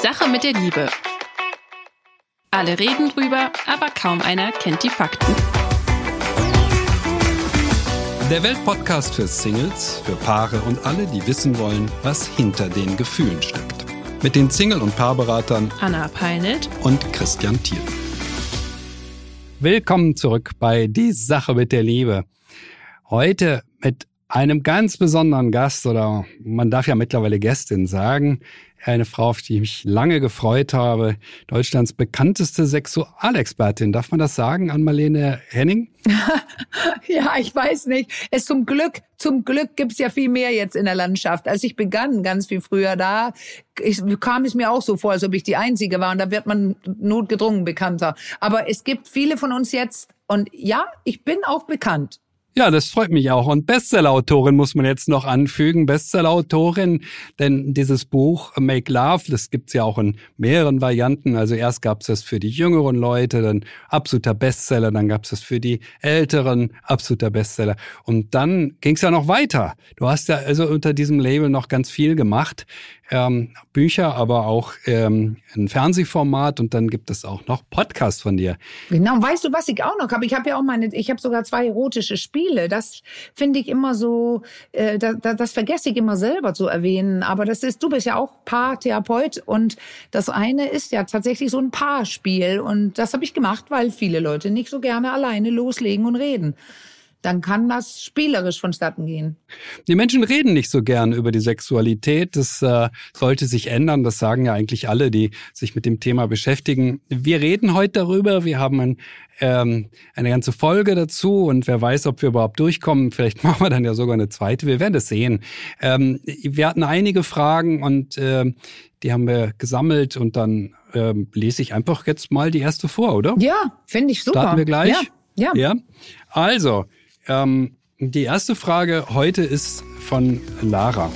Sache mit der Liebe. Alle reden drüber, aber kaum einer kennt die Fakten. Der Weltpodcast für Singles, für Paare und alle, die wissen wollen, was hinter den Gefühlen steckt. Mit den Single- und Paarberatern Anna Peinelt und Christian Thiel. Willkommen zurück bei Die Sache mit der Liebe. Heute mit einem ganz besonderen Gast, oder man darf ja mittlerweile Gästin sagen, eine Frau, auf die ich mich lange gefreut habe, Deutschlands bekannteste Sexualexpertin. Darf man das sagen, Ann-Marlene Henning? Ja, ich weiß nicht. Zum Glück gibt's ja viel mehr jetzt in der Landschaft. Als ich begann, ganz viel früher kam es mir auch so vor, als ob ich die Einzige war. Und da wird man notgedrungen bekannter. Aber es gibt viele von uns jetzt. Und ja, ich bin auch bekannt. Ja, das freut mich auch. Und Bestsellerautorin muss man jetzt noch anfügen. Bestsellerautorin, denn dieses Buch Make Love, das gibt's ja auch in mehreren Varianten. Also erst gab's das für die jüngeren Leute, dann absoluter Bestseller, dann gab's das für die älteren, absoluter Bestseller. Und dann ging's ja noch weiter. Du hast ja also unter diesem Label noch ganz viel gemacht. Bücher, aber auch ein Fernsehformat, und dann gibt es auch noch Podcasts von dir. Genau, und weißt du, was ich auch noch habe? Ich habe sogar 2 erotische Spiele. Das finde ich immer so, das vergesse ich immer selber zu erwähnen. Aber du bist ja auch Paartherapeut, und das eine ist ja tatsächlich so ein Paarspiel. Und das habe ich gemacht, weil viele Leute nicht so gerne alleine loslegen und reden. Dann kann das spielerisch vonstatten gehen. Die Menschen reden nicht so gern über die Sexualität. Das sollte sich ändern. Das sagen ja eigentlich alle, die sich mit dem Thema beschäftigen. Wir reden heute darüber. Wir haben eine ganze Folge dazu, und wer weiß, ob wir überhaupt durchkommen. Vielleicht machen wir dann ja sogar eine zweite. Wir werden es sehen. Wir hatten einige Fragen, und die haben wir gesammelt, und dann lese ich einfach jetzt mal die erste vor, oder? Ja, finde ich super. Starten wir gleich? Ja. Also, die erste Frage heute ist von Lara.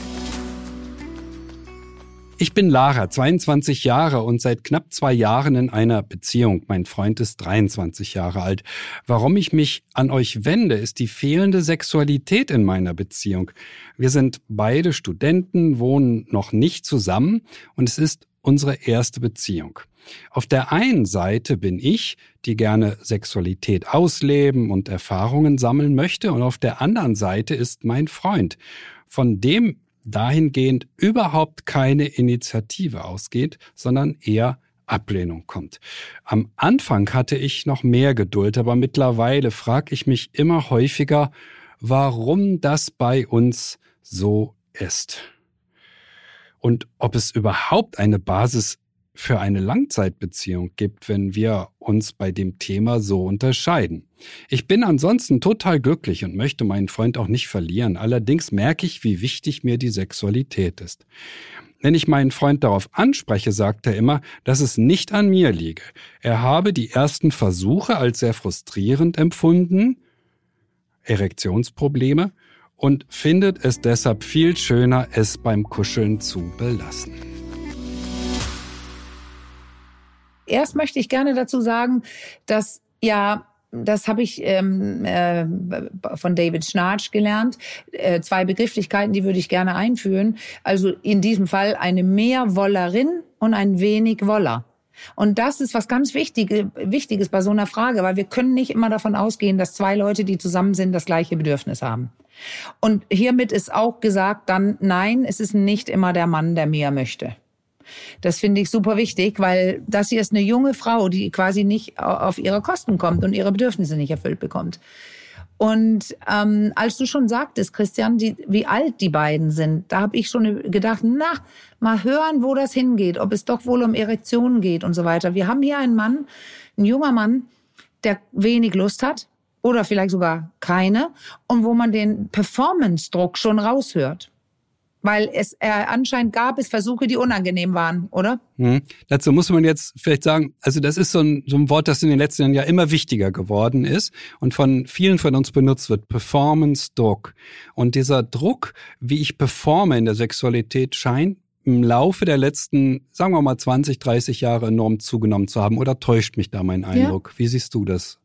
Ich bin Lara, 22 Jahre und seit knapp 2 Jahren in einer Beziehung. Mein Freund ist 23 Jahre alt. Warum ich mich an euch wende, ist die fehlende Sexualität in meiner Beziehung. Wir sind beide Studenten, wohnen noch nicht zusammen, und es ist unsere erste Beziehung. Auf der einen Seite bin ich, die gerne Sexualität ausleben und Erfahrungen sammeln möchte, und auf der anderen Seite ist mein Freund, von dem dahingehend überhaupt keine Initiative ausgeht, sondern eher Ablehnung kommt. Am Anfang hatte ich noch mehr Geduld, aber mittlerweile frage ich mich immer häufiger, warum das bei uns so ist. Und ob es überhaupt eine Basis für eine Langzeitbeziehung gibt, wenn wir uns bei dem Thema so unterscheiden. Ich bin ansonsten total glücklich und möchte meinen Freund auch nicht verlieren. Allerdings merke ich, wie wichtig mir die Sexualität ist. Wenn ich meinen Freund darauf anspreche, sagt er immer, dass es nicht an mir liege. Er habe die ersten Versuche als sehr frustrierend empfunden, Erektionsprobleme, und findet es deshalb viel schöner, es beim Kuscheln zu belassen. Erst möchte ich gerne dazu sagen, dass das habe ich von David Schnarch gelernt. 2 Begrifflichkeiten, die würde ich gerne einführen. Also in diesem Fall eine Mehrwollerin und ein wenig Woller. Und das ist was ganz Wichtiges bei so einer Frage, weil wir können nicht immer davon ausgehen, dass 2 Leute, die zusammen sind, das gleiche Bedürfnis haben. Und hiermit ist auch gesagt dann, nein, es ist nicht immer der Mann, der mehr möchte. Das finde ich super wichtig, weil das hier ist eine junge Frau, die quasi nicht auf ihre Kosten kommt und ihre Bedürfnisse nicht erfüllt bekommt. Und als du schon sagtest, Christian, wie alt die beiden sind, da habe ich schon gedacht, mal hören, wo das hingeht, ob es doch wohl um Erektionen geht und so weiter. Wir haben hier einen junger Mann, der wenig Lust hat oder vielleicht sogar keine, und wo man den Performance-Druck schon raushört. Weil anscheinend gab es Versuche, die unangenehm waren, oder? Dazu muss man jetzt vielleicht sagen, also das ist so ein Wort, das in den letzten Jahren ja immer wichtiger geworden ist und von vielen von uns benutzt wird, Performance-Druck. Und dieser Druck, wie ich performe in der Sexualität, scheint im Laufe der letzten, sagen wir mal 20, 30 Jahre enorm zugenommen zu haben. Oder täuscht mich da mein Eindruck? Ja. Wie siehst du das?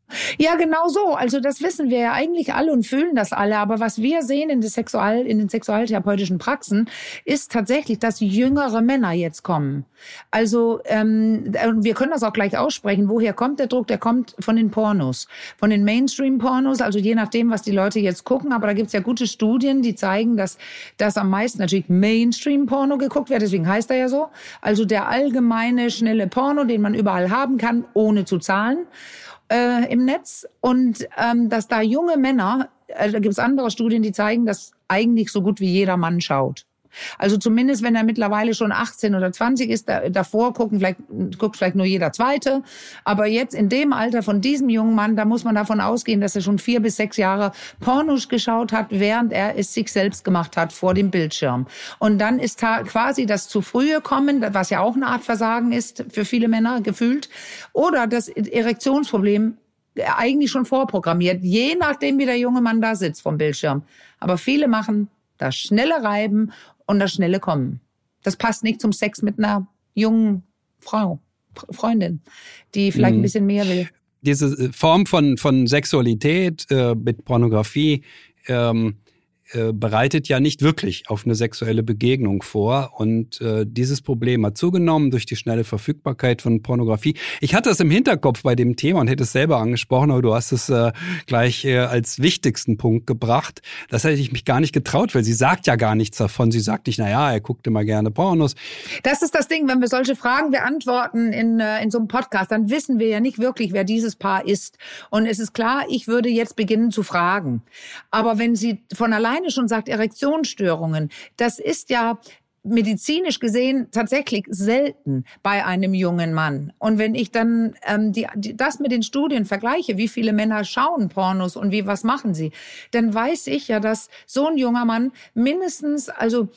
Ja, genau so. Also das wissen wir ja eigentlich alle und fühlen das alle. Aber was wir sehen in den sexualtherapeutischen Praxen, ist tatsächlich, dass jüngere Männer jetzt kommen. Also wir können das auch gleich aussprechen. Woher kommt der Druck? Der kommt von den Pornos, von den Mainstream-Pornos. Also je nachdem, was die Leute jetzt gucken. Aber da gibt's ja gute Studien, die zeigen, dass das am meisten natürlich Mainstream-Porno geguckt wird. Deswegen heißt er ja so. Also der allgemeine, schnelle Porno, den man überall haben kann, ohne zu zahlen. Im Netz und dass da junge Männer, da gibt es andere Studien, die zeigen, dass eigentlich so gut wie jeder Mann schaut. Also zumindest, wenn er mittlerweile schon 18 oder 20 ist, davor guckt vielleicht nur jeder Zweite. Aber jetzt in dem Alter von diesem jungen Mann, da muss man davon ausgehen, dass er schon 4 bis 6 Jahre Pornos geschaut hat, während er es sich selbst gemacht hat vor dem Bildschirm. Und dann ist quasi das zu frühe Kommen, was ja auch eine Art Versagen ist für viele Männer gefühlt, oder das Erektionsproblem eigentlich schon vorprogrammiert, je nachdem, wie der junge Mann da sitzt vom Bildschirm. Aber viele machen das schnelle Reiben und das schnelle Kommen. Das passt nicht zum Sex mit einer jungen Freundin, die vielleicht ein bisschen mehr will. Diese Form von Sexualität mit Pornografie bereitet ja nicht wirklich auf eine sexuelle Begegnung vor. Und dieses Problem hat zugenommen durch die schnelle Verfügbarkeit von Pornografie. Ich hatte es im Hinterkopf bei dem Thema und hätte es selber angesprochen, aber du hast es gleich als wichtigsten Punkt gebracht. Das hätte ich mich gar nicht getraut, weil sie sagt ja gar nichts davon. Sie sagt nicht, er guckt immer gerne Pornos. Das ist das Ding, wenn wir solche Fragen beantworten in so einem Podcast, dann wissen wir ja nicht wirklich, wer dieses Paar ist. Und es ist klar, ich würde jetzt beginnen zu fragen. Aber wenn sie von alleine schon sagt, Erektionsstörungen, das ist ja medizinisch gesehen tatsächlich selten bei einem jungen Mann. Und wenn ich dann das mit den Studien vergleiche, wie viele Männer schauen Pornos und was machen sie, dann weiß ich ja, dass so ein junger Mann mindestens,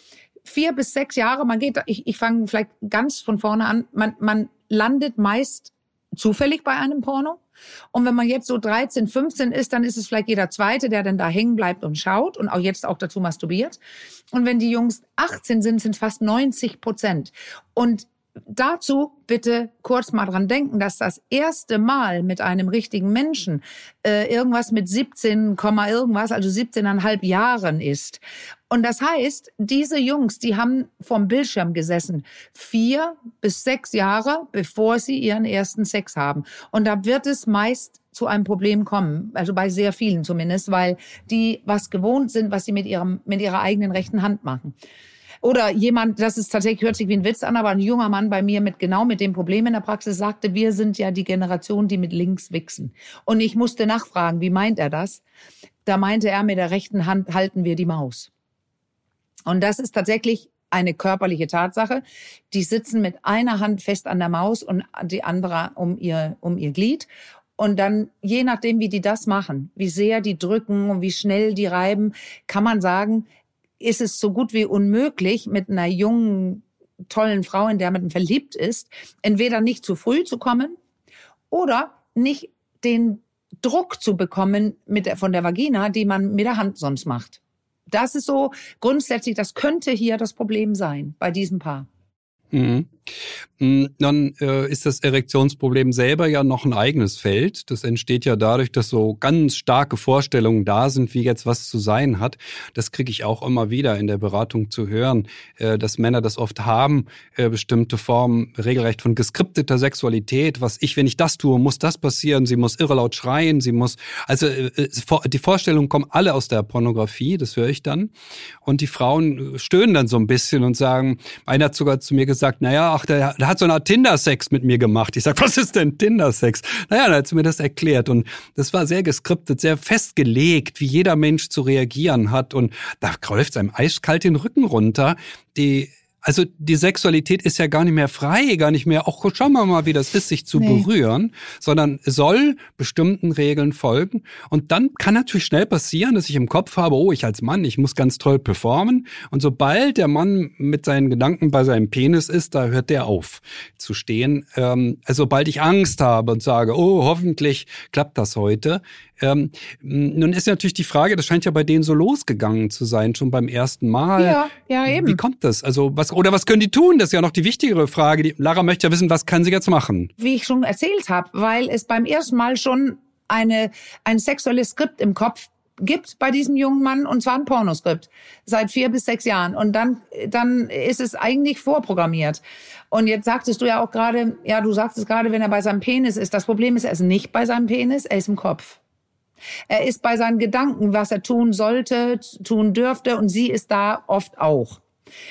4 bis 6 Jahre, ich fange vielleicht ganz von vorne an, man landet meist zufällig bei einem Porno. Und wenn man jetzt so 13, 15 ist, dann ist es vielleicht jeder Zweite, der dann da hängen bleibt und schaut und auch dazu masturbiert. Und wenn die Jungs 18 sind es fast 90%. Und dazu bitte kurz mal dran denken, dass das erste Mal mit einem richtigen Menschen irgendwas mit 17, irgendwas, also 17,5 Jahren ist. Und das heißt, diese Jungs, die haben vorm Bildschirm gesessen, 4 bis 6 Jahre, bevor sie ihren ersten Sex haben. Und da wird es meist zu einem Problem kommen, also bei sehr vielen zumindest, weil die was gewohnt sind, was sie mit ihrer eigenen rechten Hand machen. Oder jemand, das ist tatsächlich, hört sich wie ein Witz an, aber ein junger Mann bei mir mit dem Problem in der Praxis sagte, wir sind ja die Generation, die mit links wichsen. Und ich musste nachfragen, wie meint er das? Da meinte er, mit der rechten Hand halten wir die Maus. Und das ist tatsächlich eine körperliche Tatsache. Die sitzen mit einer Hand fest an der Maus und die andere um ihr Glied. Und dann, je nachdem, wie die das machen, wie sehr die drücken und wie schnell die reiben, kann man sagen, ist es so gut wie unmöglich, mit einer jungen, tollen Frau, in der man verliebt ist, entweder nicht zu früh zu kommen oder nicht den Druck zu bekommen von der Vagina, die man mit der Hand sonst macht. Das ist so grundsätzlich, das könnte hier das Problem sein bei diesem Paar. Mhm. Dann ist das Erektionsproblem selber ja noch ein eigenes Feld. Das entsteht ja dadurch, dass so ganz starke Vorstellungen da sind, wie jetzt was zu sein hat. Das kriege ich auch immer wieder in der Beratung zu hören, dass Männer das oft haben, bestimmte Formen regelrecht von geskripteter Sexualität. Wenn ich das tue, muss das passieren. Sie muss irre laut schreien. Die Vorstellungen kommen alle aus der Pornografie, das höre ich dann. Und die Frauen stöhnen dann so ein bisschen und sagen, einer hat sogar zu mir gesagt, der hat so eine Art Tinder-Sex mit mir gemacht. Ich sag, was ist denn Tinder-Sex? Dann hat sie mir das erklärt. Und das war sehr geskriptet, sehr festgelegt, wie jeder Mensch zu reagieren hat. Und da läuft es einem eiskalt den Rücken runter. Die Sexualität ist ja gar nicht mehr frei, gar nicht mehr, schauen wir mal, wie das ist, sich zu berühren, sondern soll bestimmten Regeln folgen. Und dann kann natürlich schnell passieren, dass ich im Kopf habe, ich als Mann, ich muss ganz toll performen. Und sobald der Mann mit seinen Gedanken bei seinem Penis ist, da hört der auf zu stehen. Sobald ich Angst habe und sage, hoffentlich klappt das heute. Nun ist natürlich die Frage, das scheint ja bei denen so losgegangen zu sein, schon beim ersten Mal. Ja, eben. Wie kommt das? Was können die tun? Das ist ja noch die wichtigere Frage. Lara möchte ja wissen, was kann sie jetzt machen? Wie ich schon erzählt habe, weil es beim ersten Mal schon ein sexuelles Skript im Kopf gibt bei diesem jungen Mann, und zwar ein Pornoskript, seit 4 bis 6 Jahren. Und dann ist es eigentlich vorprogrammiert. Und jetzt sagtest du ja auch gerade, wenn er bei seinem Penis ist. Das Problem ist, er ist nicht bei seinem Penis, er ist im Kopf. Er ist bei seinen Gedanken, was er tun sollte, tun dürfte, und sie ist da oft auch.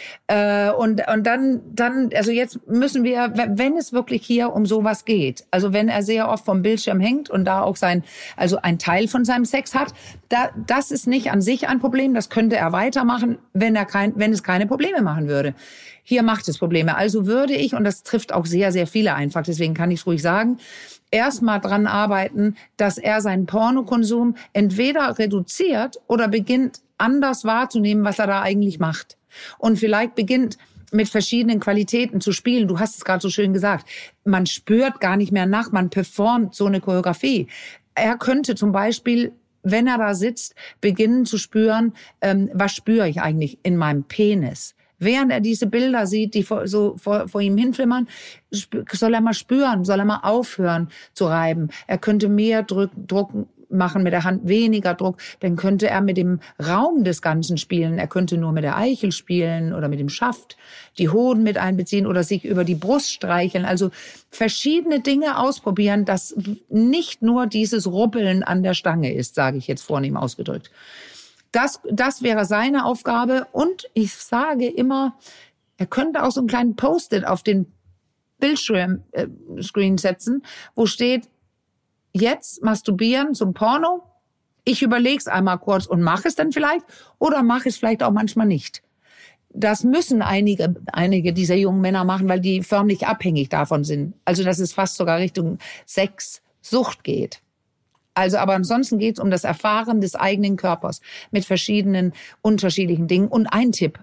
Und dann, also jetzt müssen wir, wenn es wirklich hier um sowas geht, also wenn er sehr oft vom Bildschirm hängt und da auch ein Teil von seinem Sex hat, das ist nicht an sich ein Problem, das könnte er weitermachen, wenn es keine Probleme machen würde. Hier macht es Probleme. Also würde ich, und das trifft auch sehr, sehr viele einfach, deswegen kann ich es ruhig sagen, erstmal dran arbeiten, dass er seinen Pornokonsum entweder reduziert oder beginnt, anders wahrzunehmen, was er da eigentlich macht. Und vielleicht beginnt mit verschiedenen Qualitäten zu spielen. Du hast es gerade so schön gesagt. Man spürt gar nicht mehr nach, man performt so eine Choreografie. Er könnte zum Beispiel, wenn er da sitzt, beginnen zu spüren, was spüre ich eigentlich in meinem Penis? Während er diese Bilder sieht, die vor ihm hinflimmern, soll er mal spüren, soll er mal aufhören zu reiben. Er könnte mehr Druck machen mit der Hand, weniger Druck. Dann könnte er mit dem Raum des Ganzen spielen. Er könnte nur mit der Eichel spielen oder mit dem Schaft, die Hoden mit einbeziehen oder sich über die Brust streicheln. Also verschiedene Dinge ausprobieren, dass nicht nur dieses Ruppeln an der Stange ist, sage ich jetzt vornehm ausgedrückt. Das wäre seine Aufgabe. Und ich sage immer, er könnte auch so einen kleinen Post-it auf den Bildschirm-Screen setzen, wo steht, jetzt masturbieren zum Porno. Ich überleg's einmal kurz und mache es dann vielleicht oder mache es vielleicht auch manchmal nicht. Das müssen einige dieser jungen Männer machen, weil die förmlich abhängig davon sind. Also dass es fast sogar Richtung Sexsucht geht. Also aber ansonsten geht's um das Erfahren des eigenen Körpers mit verschiedenen unterschiedlichen Dingen. Und ein Tipp.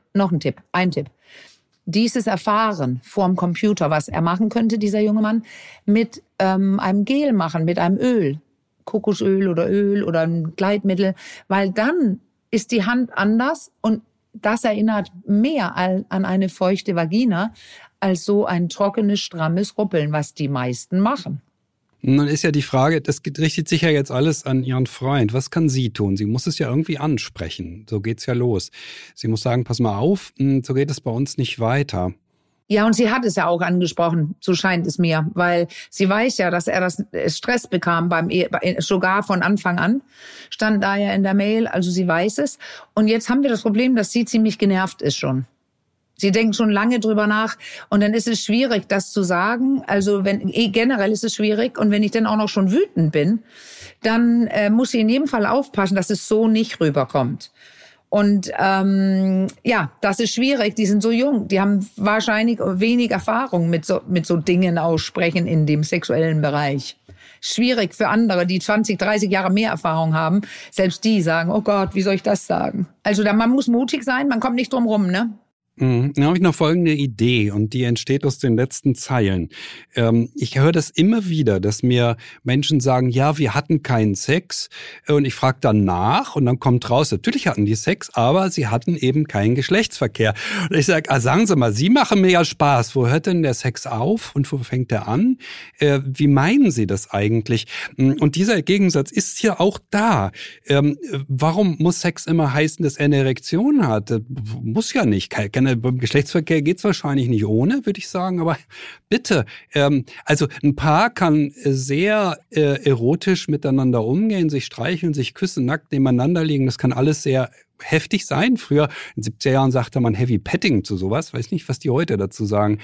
Dieses Erfahren vorm Computer, was er machen könnte, dieser junge Mann, mit einem Gel machen, mit einem Öl, Kokosöl oder ein Gleitmittel, weil dann ist die Hand anders und das erinnert mehr an eine feuchte Vagina als so ein trockenes, strammes Ruppeln, was die meisten machen. Nun ist ja die Frage, das richtet sich ja jetzt alles an Ihren Freund. Was kann sie tun? Sie muss es ja irgendwie ansprechen. So geht's ja los. Sie muss sagen, pass mal auf, so geht es bei uns nicht weiter. Ja, und sie hat es ja auch angesprochen, so scheint es mir, weil sie weiß ja, dass er das Stress bekam sogar von Anfang an, stand da ja in der Mail, also sie weiß es. Und jetzt haben wir das Problem, dass sie ziemlich genervt ist schon. Sie denkt schon lange drüber nach und dann ist es schwierig, das zu sagen. Also generell ist es schwierig und wenn ich dann auch noch schon wütend bin, dann muss sie in jedem Fall aufpassen, dass es so nicht rüberkommt. Und das ist schwierig. Die sind so jung, die haben wahrscheinlich wenig Erfahrung mit so Dingen aussprechen in dem sexuellen Bereich. Schwierig für andere, die 20, 30 Jahre mehr Erfahrung haben. Selbst die sagen, oh Gott, wie soll ich das sagen? Also man muss mutig sein, man kommt nicht drum rum, ne? Da habe ich noch folgende Idee und die entsteht aus den letzten Zeilen. Ich höre das immer wieder, dass mir Menschen sagen, ja, wir hatten keinen Sex und ich frage dann nach und dann kommt raus, natürlich hatten die Sex, aber sie hatten eben keinen Geschlechtsverkehr. Und ich sage, sagen Sie mal, Sie machen mir ja Spaß, wo hört denn der Sex auf und wo fängt der an? Wie meinen Sie das eigentlich? Und dieser Gegensatz ist hier auch da. Warum muss Sex immer heißen, dass er eine Erektion hat? Das muss ja nicht. Beim Geschlechtsverkehr geht's wahrscheinlich nicht ohne, würde ich sagen, aber bitte. Also ein Paar kann sehr erotisch miteinander umgehen, sich streicheln, sich küssen, nackt nebeneinander liegen. Das kann alles sehr heftig sein. Früher, in den 70er Jahren, sagte man Heavy Petting zu sowas. Weiß nicht, was die heute dazu sagen.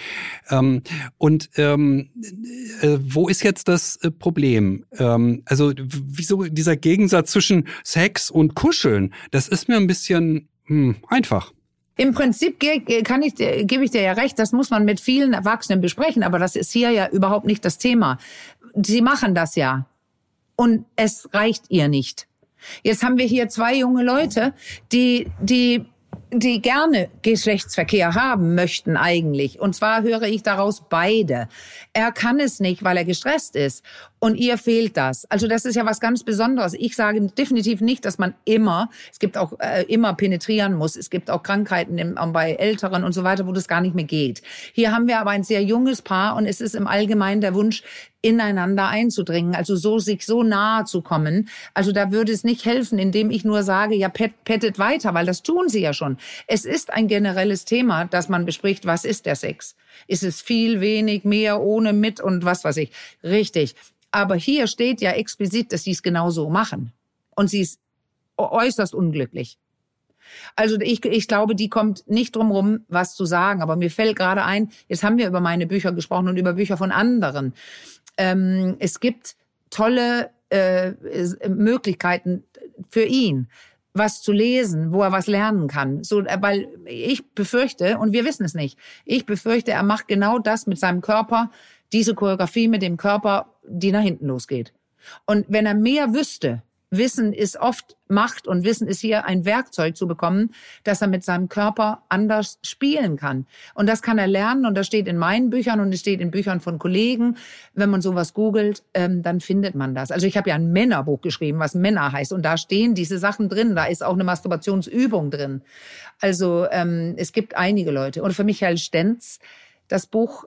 Wo ist jetzt das Problem? Also wieso dieser Gegensatz zwischen Sex und Kuscheln? Das ist mir ein bisschen einfach. Im Prinzip gebe ich dir ja recht, das muss man mit vielen Erwachsenen besprechen, aber das ist hier ja überhaupt nicht das Thema. Sie machen das ja und es reicht ihr nicht. Jetzt haben wir hier 2 junge Leute, die die gerne Geschlechtsverkehr haben möchten eigentlich. Und zwar höre ich daraus beide. Er kann es nicht, weil er gestresst ist. Und ihr fehlt das. Also das ist ja was ganz Besonderes. Ich sage definitiv nicht, dass man es gibt auch immer penetrieren muss. Es gibt auch Krankheiten bei Älteren und so weiter, wo das gar nicht mehr geht. Hier haben wir aber ein sehr junges Paar und es ist im Allgemeinen der Wunsch, ineinander einzudringen, also sich so nahe zu kommen. Also da würde es nicht helfen, indem ich nur sage, ja, pettet weiter, weil das tun sie ja schon. Es ist ein generelles Thema, dass man bespricht, was ist der Sex? Ist es viel, wenig, mehr, ohne, mit und was weiß ich. Richtig. Aber hier steht ja explizit, dass sie es genau so machen. Und sie ist äußerst unglücklich. Also ich glaube, die kommt nicht drum rum, was zu sagen. Aber mir fällt gerade ein, jetzt haben wir über meine Bücher gesprochen und über Bücher von anderen. Es gibt tolle Möglichkeiten für ihn, was zu lesen, wo er was lernen kann. So, weil ich befürchte, und wir wissen es nicht, ich befürchte, er macht genau das mit seinem Körper, diese Choreografie mit dem Körper, die nach hinten losgeht. Und wenn er mehr wüsste, Wissen ist oft Macht und Wissen ist hier ein Werkzeug zu bekommen, dass er mit seinem Körper anders spielen kann. Und das kann er lernen und das steht in meinen Büchern und es steht in Büchern von Kollegen. Wenn man sowas googelt, dann findet man das. Also ich habe ja ein Männerbuch geschrieben, was Männer heißt und da stehen diese Sachen drin. Da ist auch eine Masturbationsübung drin. Also es gibt einige Leute. Und für Michael Stenz, das Buch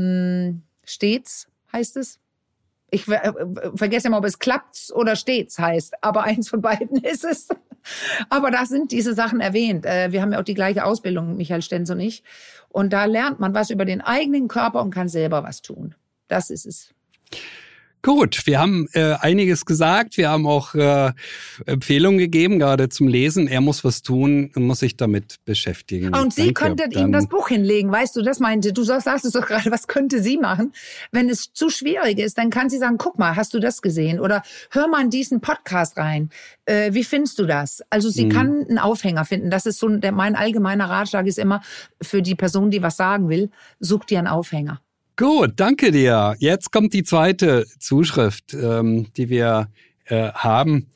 Stets heißt es. Ich vergesse immer, ob es klappt oder stets heißt, aber eins von beiden ist es. Aber da sind diese Sachen erwähnt. Wir haben ja auch die gleiche Ausbildung, Michael Stenz und ich. Und da lernt man was über den eigenen Körper und kann selber was tun. Das ist es. Gut, wir haben einiges gesagt. Wir haben auch Empfehlungen gegeben, gerade zum Lesen. Er muss was tun und muss sich damit beschäftigen. Und Sie könntet ihm das Buch hinlegen, weißt du, das meinte, du sagst es doch gerade, was könnte sie machen? Wenn es zu schwierig ist, dann kann sie sagen, guck mal, hast du das gesehen? Oder hör mal in diesen Podcast rein. Wie findest du das? Also sie kann einen Aufhänger finden. Das ist so, mein allgemeiner Ratschlag ist immer, für die Person, die was sagen will, such dir einen Aufhänger. Gut, danke dir. Jetzt kommt die zweite Zuschrift, die wir haben.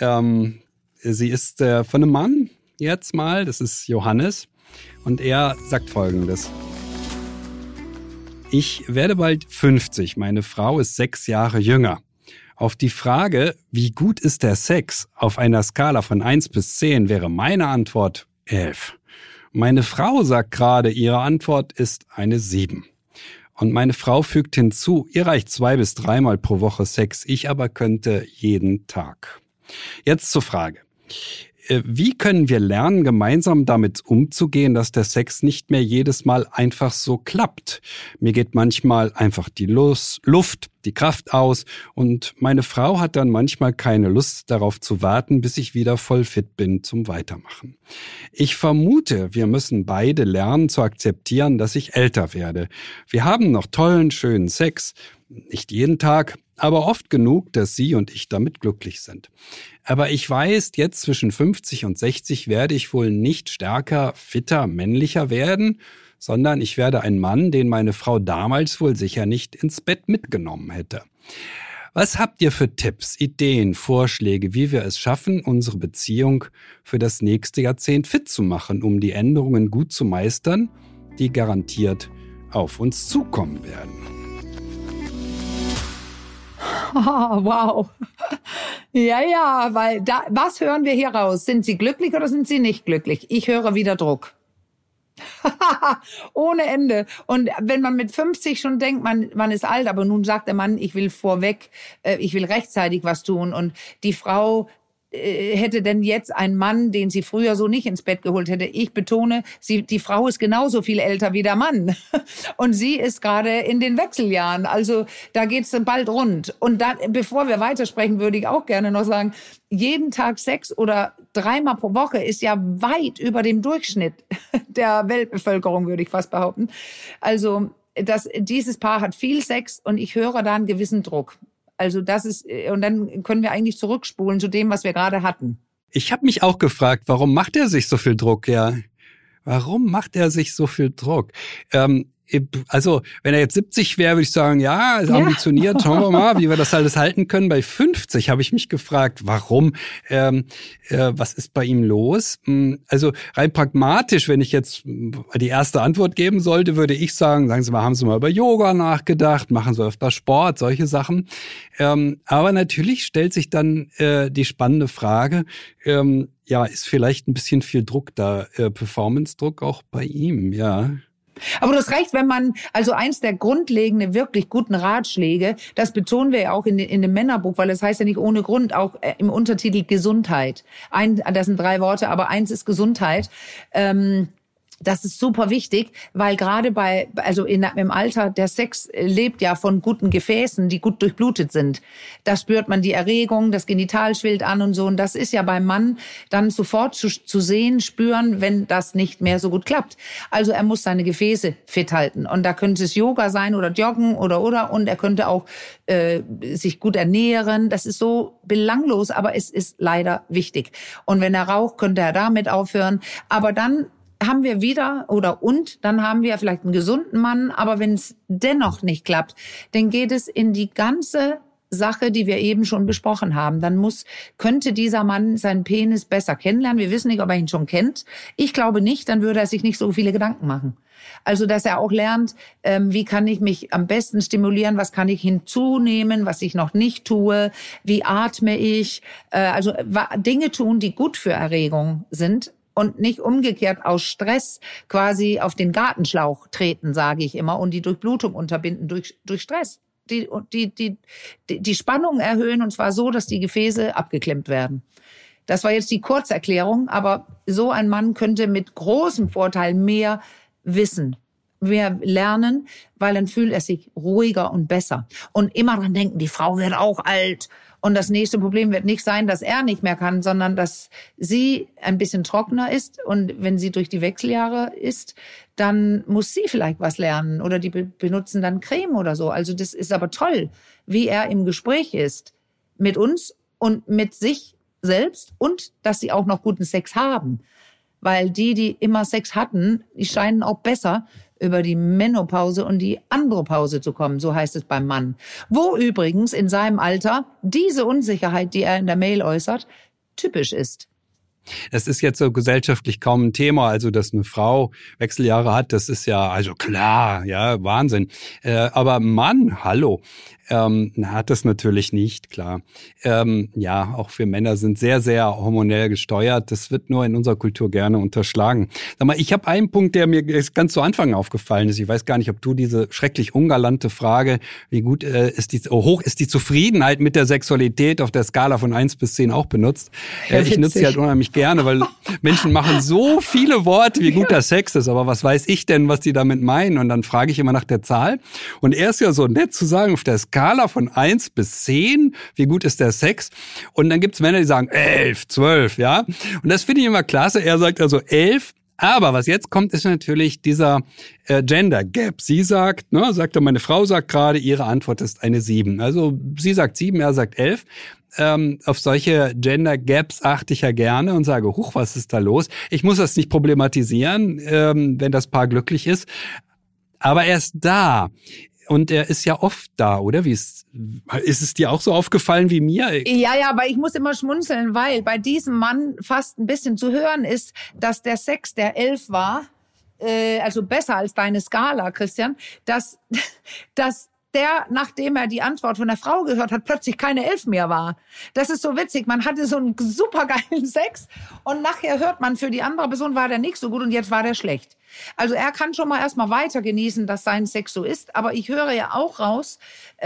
Sie ist von einem Mann jetzt mal, das ist Johannes. Und er sagt Folgendes. Ich werde bald 50, meine Frau ist 6 Jahre jünger. Auf die Frage, wie gut ist der Sex, auf einer Skala von 1 bis 10 wäre meine Antwort 11. Meine Frau sagt gerade, ihre Antwort ist eine 7. Und meine Frau fügt hinzu, ihr reicht 2 bis 3 Mal pro Woche Sex, ich aber könnte jeden Tag. Jetzt zur Frage. Wie können wir lernen, gemeinsam damit umzugehen, dass der Sex nicht mehr jedes Mal einfach so klappt? Mir geht manchmal einfach die Luft, die Kraft aus und meine Frau hat dann manchmal keine Lust darauf zu warten, bis ich wieder voll fit bin zum Weitermachen. Ich vermute, wir müssen beide lernen zu akzeptieren, dass ich älter werde. Wir haben noch tollen, schönen Sex, nicht jeden Tag, aber oft genug, dass sie und ich damit glücklich sind. Aber ich weiß, jetzt zwischen 50 und 60 werde ich wohl nicht stärker, fitter, männlicher werden, sondern ich werde ein Mann, den meine Frau damals wohl sicher nicht ins Bett mitgenommen hätte. Was habt ihr für Tipps, Ideen, Vorschläge, wie wir es schaffen, unsere Beziehung für das nächste Jahrzehnt fit zu machen, um die Änderungen gut zu meistern, die garantiert auf uns zukommen werden? Oh, wow. Ja, weil was hören wir hier raus? Sind Sie glücklich oder sind Sie nicht glücklich? Ich höre wieder Druck. Ohne Ende. Und wenn man mit 50 schon denkt, man ist alt, aber nun sagt der Mann, ich will vorweg, ich will rechtzeitig was tun und die Frau hätte denn jetzt ein Mann, den sie früher so nicht ins Bett geholt hätte. Ich betone, die Frau ist genauso viel älter wie der Mann. Und sie ist gerade in den Wechseljahren. Also da geht's bald rund. Und dann, bevor wir weitersprechen, würde ich auch gerne noch sagen, jeden Tag 6 oder 3 Mal pro Woche ist ja weit über dem Durchschnitt der Weltbevölkerung, würde ich fast behaupten. Also dieses Paar hat viel Sex und ich höre da einen gewissen Druck. Also das ist, und dann können wir eigentlich zurückspulen zu dem, was wir gerade hatten. Ich habe mich auch gefragt, warum macht er sich so viel Druck? Ja, warum macht er sich so viel Druck? also wenn er jetzt 70 wäre, würde ich sagen, ja, ist ambitioniert, schauen wir mal, wie wir das alles halten können. Bei 50 habe ich mich gefragt, warum, was ist bei ihm los? Also rein pragmatisch, wenn ich jetzt die erste Antwort geben sollte, würde ich sagen Sie mal, haben Sie mal über Yoga nachgedacht, machen Sie öfter Sport, solche Sachen. Aber natürlich stellt sich dann die spannende Frage, ist vielleicht ein bisschen viel Druck da, Performance-Druck auch bei ihm, ja. Aber du hast recht, wenn man, also eins der grundlegenden, wirklich guten Ratschläge, das betonen wir ja auch in dem Männerbuch, weil das heißt ja nicht ohne Grund, auch im Untertitel Gesundheit. Das sind 3 Worte, aber eins ist Gesundheit. Das ist super wichtig, weil gerade im Alter, der Sex lebt ja von guten Gefäßen, die gut durchblutet sind. Da spürt man die Erregung, das Genital schwillt an und so. Und das ist ja beim Mann dann sofort zu sehen, spüren, wenn das nicht mehr so gut klappt. Also er muss seine Gefäße fit halten. Und da könnte es Yoga sein oder Joggen oder. Und er könnte auch sich gut ernähren. Das ist so belanglos, aber es ist leider wichtig. Und wenn er raucht, könnte er damit aufhören. Aber dann haben wir dann haben wir vielleicht einen gesunden Mann, aber wenn es dennoch nicht klappt, dann geht es in die ganze Sache, die wir eben schon besprochen haben. Dann könnte dieser Mann seinen Penis besser kennenlernen. Wir wissen nicht, ob er ihn schon kennt. Ich glaube nicht, dann würde er sich nicht so viele Gedanken machen. Also, dass er auch lernt, wie kann ich mich am besten stimulieren, was kann ich hinzunehmen, was ich noch nicht tue, wie atme ich, also Dinge tun, die gut für Erregung sind. Und nicht umgekehrt aus Stress quasi auf den Gartenschlauch treten, sage ich immer, und die Durchblutung unterbinden durch Stress. Die Spannung erhöhen, und zwar so, dass die Gefäße abgeklemmt werden. Das war jetzt die Kurzerklärung, aber so ein Mann könnte mit großem Vorteil mehr wissen, mehr lernen, weil dann fühlt er sich ruhiger und besser. Und immer dran denken, die Frau wird auch alt. Und das nächste Problem wird nicht sein, dass er nicht mehr kann, sondern dass sie ein bisschen trockener ist. Und wenn sie durch die Wechseljahre ist, dann muss sie vielleicht was lernen. Oder die benutzen dann Creme oder so. Also das ist aber toll, wie er im Gespräch ist mit uns und mit sich selbst. Und dass sie auch noch guten Sex haben. Weil die immer Sex hatten, die scheinen auch besser über die Menopause und die Andropause zu kommen, so heißt es beim Mann. Wo übrigens in seinem Alter diese Unsicherheit, die er in der Mail äußert, typisch ist. Das ist jetzt so gesellschaftlich kaum ein Thema, also dass eine Frau Wechseljahre hat, das ist ja, also klar, ja, Wahnsinn. Aber Mann, hallo, hat das natürlich nicht, klar. Ja, auch wir Männer sind sehr, sehr hormonell gesteuert. Das wird nur in unserer Kultur gerne unterschlagen. Sag mal, ich habe einen Punkt, der mir ganz zu Anfang aufgefallen ist. Ich weiß gar nicht, ob du diese schrecklich ungalante Frage, wie hoch ist die Zufriedenheit mit der Sexualität auf der Skala von 1 bis 10 auch benutzt. Ich nutze sie halt unheimlich gerne, weil Menschen machen so viele Worte, wie gut der Sex ist. Aber was weiß ich denn, was die damit meinen? Und dann frage ich immer nach der Zahl. Und er ist ja so nett zu sagen, auf der Skala von 1 bis 10, wie gut ist der Sex? Und dann gibt's Männer, die sagen 11, 12, ja. Und das finde ich immer klasse. Er sagt also 11. Aber was jetzt kommt, ist natürlich dieser Gender Gap. Sie sagt, meine Frau sagt gerade, ihre Antwort ist eine 7. Also sie sagt 7, er sagt 11. Auf solche Gender Gaps achte ich ja gerne und sage, huch, was ist da los? Ich muss das nicht problematisieren, wenn das Paar glücklich ist. Aber er ist da. Und er ist ja oft da, oder? Ist es dir auch so aufgefallen wie mir? Ja, aber ich muss immer schmunzeln, weil bei diesem Mann fast ein bisschen zu hören ist, dass der Sex, der 11 war, also besser als deine Skala, Christian, dass der, nachdem er die Antwort von der Frau gehört hat, plötzlich keine 11 mehr war. Das ist so witzig. Man hatte so einen supergeilen Sex und nachher hört man, für die andere Person war der nicht so gut und jetzt war der schlecht. Also er kann schon mal erstmal weiter genießen, dass sein Sex so ist. Aber ich höre ja auch raus,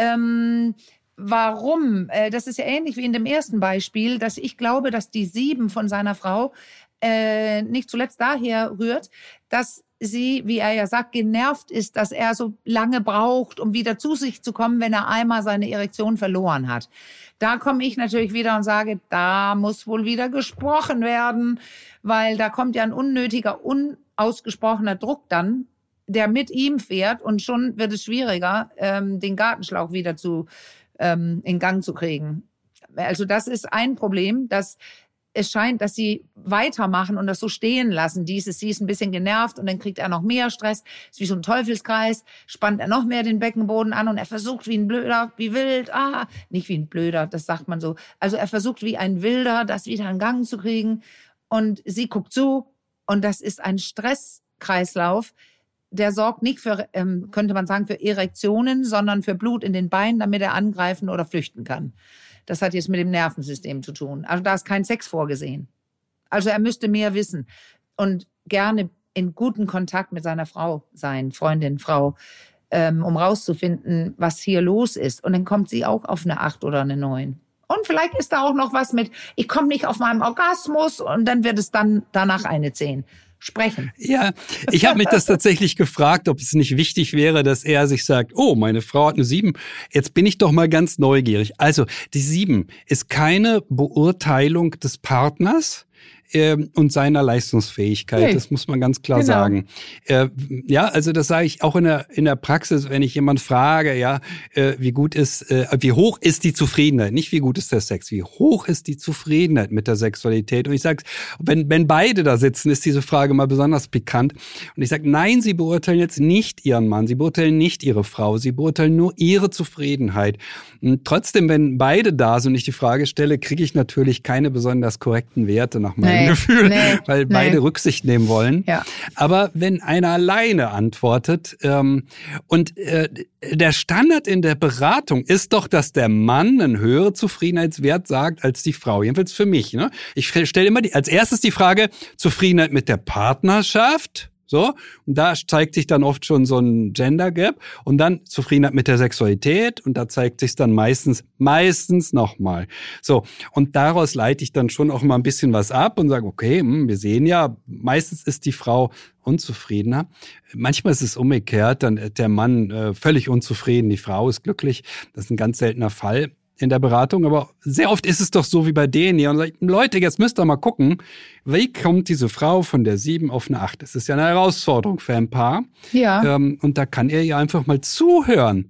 warum. Das ist ja ähnlich wie in dem ersten Beispiel, dass ich glaube, dass die 7 von seiner Frau nicht zuletzt daher rührt, dass sie, wie er ja sagt, genervt ist, dass er so lange braucht, um wieder zu sich zu kommen, wenn er einmal seine Erektion verloren hat. Da komme ich natürlich wieder und sage, da muss wohl wieder gesprochen werden, weil da kommt ja ein unnötiger, unausgesprochener Druck dann, der mit ihm fährt und schon wird es schwieriger, den Gartenschlauch wieder in Gang zu kriegen. Also das ist ein Problem, dass es scheint, dass sie weitermachen und das so stehen lassen. Sie ist ein bisschen genervt und dann kriegt er noch mehr Stress. Ist wie so ein Teufelskreis. Spannt er noch mehr den Beckenboden an und er versucht wie ein Blöder, wie wild, nicht wie ein Blöder, das sagt man so. Also er versucht wie ein Wilder, das wieder in Gang zu kriegen. Und sie guckt zu und das ist ein Stresskreislauf. Der sorgt nicht für, könnte man sagen, für Erektionen, sondern für Blut in den Beinen, damit er angreifen oder flüchten kann. Das hat jetzt mit dem Nervensystem zu tun. Also da ist kein Sex vorgesehen. Also er müsste mehr wissen und gerne in guten Kontakt mit seiner Frau sein, Freundin, Frau, um rauszufinden, was hier los ist. Und dann kommt sie auch auf eine 8 oder eine 9. Und vielleicht ist da auch noch was mit, ich komme nicht auf meinen Orgasmus und dann wird es dann danach eine 10. Sprechen. Ja, ich habe mich das tatsächlich gefragt, ob es nicht wichtig wäre, dass er sich sagt, oh, meine Frau hat eine 7, jetzt bin ich doch mal ganz neugierig. Also die 7 ist keine Beurteilung des Partners und seiner Leistungsfähigkeit. Nee. Das muss man ganz klar sagen. Ja, also das sage ich auch in der Praxis, wenn ich jemand frage, ja, wie hoch ist die Zufriedenheit? Nicht wie gut ist der Sex, wie hoch ist die Zufriedenheit mit der Sexualität? Und ich sage, wenn beide da sitzen, ist diese Frage mal besonders pikant. Und ich sage, nein, sie beurteilen jetzt nicht ihren Mann, sie beurteilen nicht ihre Frau, sie beurteilen nur ihre Zufriedenheit. Und trotzdem, wenn beide da sind und ich die Frage stelle, kriege ich natürlich keine besonders korrekten Werte nach meinem Gefühl, weil beide Rücksicht nehmen wollen. Ja. Aber wenn einer alleine antwortet und der Standard in der Beratung ist doch, dass der Mann einen höheren Zufriedenheitswert sagt als die Frau. Jedenfalls für mich. Ne? Ich stelle immer als erstes die Frage, Zufriedenheit mit der Partnerschaft. So, und da zeigt sich dann oft schon so ein Gender Gap und dann Zufriedenheit mit der Sexualität und da zeigt sich dann meistens nochmal. So, und daraus leite ich dann schon auch mal ein bisschen was ab und sage, okay, wir sehen ja, meistens ist die Frau unzufriedener. Manchmal ist es umgekehrt, dann der Mann völlig unzufrieden, die Frau ist glücklich. Das ist ein ganz seltener Fall in der Beratung, aber sehr oft ist es doch so wie bei denen hier und sagt, Leute, jetzt müsst ihr mal gucken, wie kommt diese Frau von der 7 auf eine 8? Das ist ja eine Herausforderung für ein Paar. Ja. Und da kann er ja einfach mal zuhören.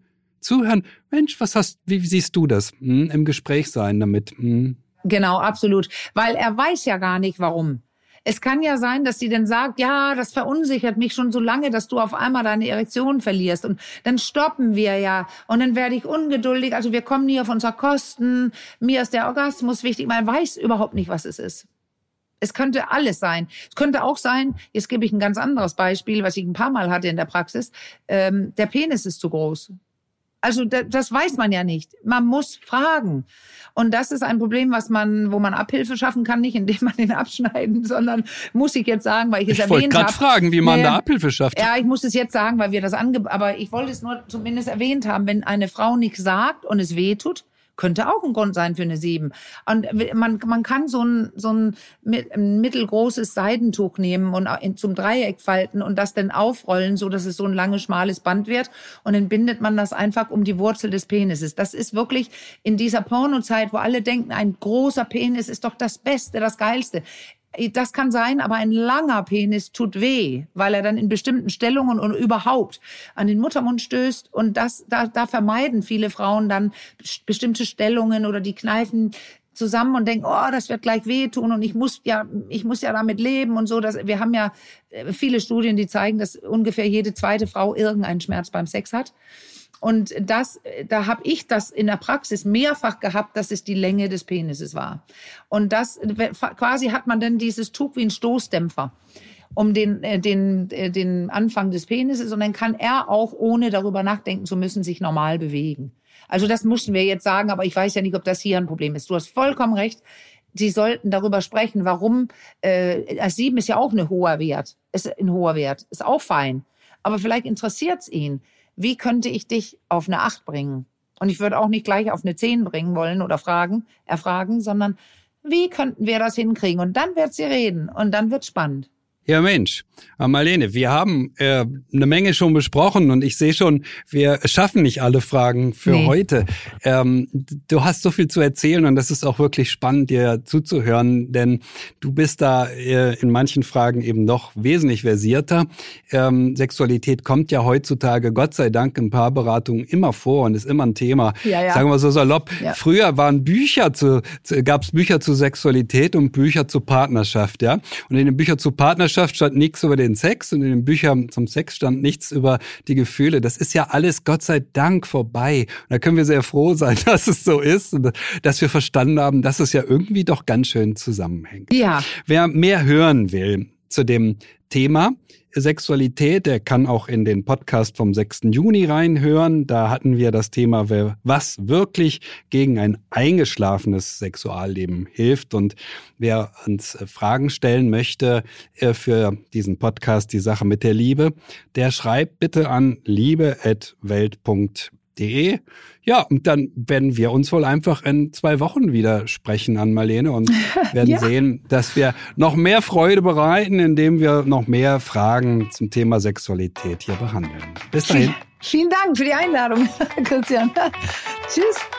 Mensch, wie siehst du das? Im Gespräch sein damit. Genau, absolut. Weil er weiß ja gar nicht, warum. Es kann ja sein, dass sie dann sagt, ja, das verunsichert mich schon so lange, dass du auf einmal deine Erektion verlierst. Und dann stoppen wir ja. Und dann werde ich ungeduldig. Also wir kommen nie auf unsere Kosten. Mir ist der Orgasmus wichtig. Man weiß überhaupt nicht, was es ist. Es könnte alles sein. Es könnte auch sein, jetzt gebe ich ein ganz anderes Beispiel, was ich ein paar Mal hatte in der Praxis. Der Penis ist zu groß. Also das weiß man ja nicht. Man muss fragen. Und das ist ein Problem, wo man Abhilfe schaffen kann, nicht indem man ihn abschneiden, sondern muss ich jetzt sagen, weil ich es erwähnt habe. Ich wollte gerade fragen, wie man da Abhilfe schafft. Ja, ich muss es jetzt sagen, weil wir das aber ich wollte es nur zumindest erwähnt haben, wenn eine Frau nichts sagt und es wehtut, könnte auch ein Grund sein für eine 7. Und man kann so ein mittelgroßes Seidentuch nehmen und zum Dreieck falten und das dann aufrollen, so dass es so ein langes, schmales Band wird. Und dann bindet man das einfach um die Wurzel des Penises. Das ist wirklich in dieser Pornozeit, wo alle denken, ein großer Penis ist doch das Beste, das Geilste. Das kann sein, aber ein langer Penis tut weh, weil er dann in bestimmten Stellungen und überhaupt an den Muttermund stößt. Und da vermeiden viele Frauen dann bestimmte Stellungen oder die kneifen zusammen und denken, oh, das wird gleich wehtun und ich muss ja damit leben und so. Wir haben ja viele Studien, die zeigen, dass ungefähr jede zweite Frau irgendeinen Schmerz beim Sex hat. Und da habe ich das in der Praxis mehrfach gehabt, dass es die Länge des Penises war. Und das quasi hat man dann dieses Tuch wie ein Stoßdämpfer um den Anfang des Penises und dann kann er auch, ohne darüber nachdenken zu müssen, sich normal bewegen. Also das mussten wir jetzt sagen, aber ich weiß ja nicht, ob das hier ein Problem ist. Du hast vollkommen recht. Sie sollten darüber sprechen, warum 7 ist ja auch ein hoher Wert. Ist auch fein. Aber vielleicht interessiert es ihn. Wie könnte ich dich auf eine 8 bringen? Und ich würde auch nicht gleich auf eine 10 bringen wollen oder erfragen, sondern wie könnten wir das hinkriegen? Und dann wird sie reden und dann wird spannend. Ja, Mensch, Marlene, wir haben eine Menge schon besprochen und ich sehe schon, wir schaffen nicht alle Fragen für heute. Du hast so viel zu erzählen und das ist auch wirklich spannend, dir zuzuhören, denn du bist da in manchen Fragen eben noch wesentlich versierter. Sexualität kommt ja heutzutage, Gott sei Dank, in Paarberatungen immer vor und ist immer ein Thema. Ja. Sagen wir so salopp. Ja. Früher waren gab es Bücher zu Sexualität und Bücher zur Partnerschaft, ja. Und in den Büchern zur Partnerschaft stand nichts über den Sex und in den Büchern zum Sex stand nichts über die Gefühle. Das ist ja alles Gott sei Dank vorbei. Und da können wir sehr froh sein, dass es so ist und dass wir verstanden haben, dass es ja irgendwie doch ganz schön zusammenhängt. Ja. Wer mehr hören will zu dem Thema Sexualität, der kann auch in den Podcast vom 6. Juni reinhören. Da hatten wir das Thema, was wirklich gegen ein eingeschlafenes Sexualleben hilft. Und wer uns Fragen stellen möchte für diesen Podcast, die Sache mit der Liebe, der schreibt bitte an liebe@welt.de. Ja, und dann werden wir uns wohl einfach in 2 Wochen wieder sprechen an Marlene und werden sehen, dass wir noch mehr Freude bereiten, indem wir noch mehr Fragen zum Thema Sexualität hier behandeln. Bis dahin. Vielen Dank für die Einladung, Christian. Tschüss.